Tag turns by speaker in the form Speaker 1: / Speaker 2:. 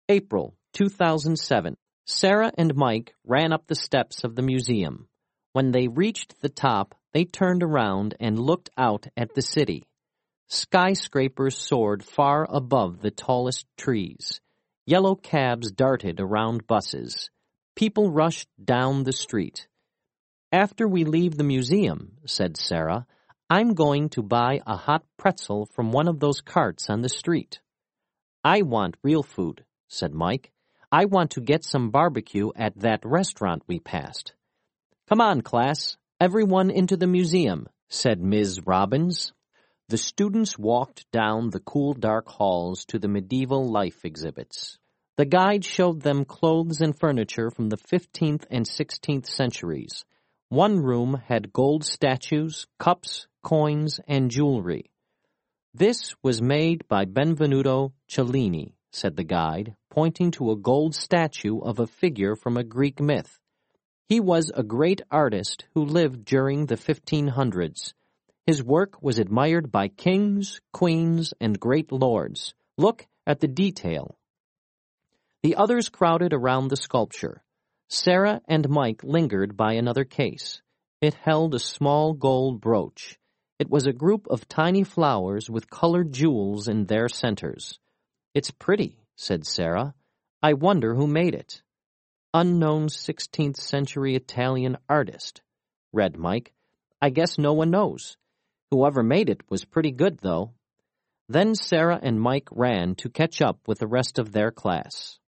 Speaker 1: April 2007. Sarah and Mike ran up the steps of the museum. When they reached the top, they turned around and looked out at the city. Skyscrapers soared far above the tallest trees. Yellow cabs darted around buses. People rushed down the street. "After we leave the museum," said Sarah, "I'm going to buy a hot pretzel from one of those carts on the street." "I want real food," said Mike. "I want to get some barbecue at that restaurant we passed." "Come on, class. Everyone into the museum," said Ms. Robbins. The students walked down the cool, dark halls to the medieval life exhibits. The guide showed them clothes and furniture from the 15th and 16th centuries. One room had gold statues, cups, coins, and jewelry. "This was made by Benvenuto Cellini," said the guide, pointing to a gold statue of a figure from a Greek myth. "He was a great artist who lived during the 1500s. His work was admired by kings, queens, and great lords. Look at the detail." The others crowded around the sculpture. Sarah and Mike lingered by another case. It held a small gold brooch. It was a group of tiny flowers with colored jewels in their centers. "It's pretty," said Sarah. "I wonder who made it." "Unknown 16th century Italian artist," read Mike. "I guess no one knows. Whoever made it was pretty good, though." Then Sarah and Mike ran to catch up with the rest of their class.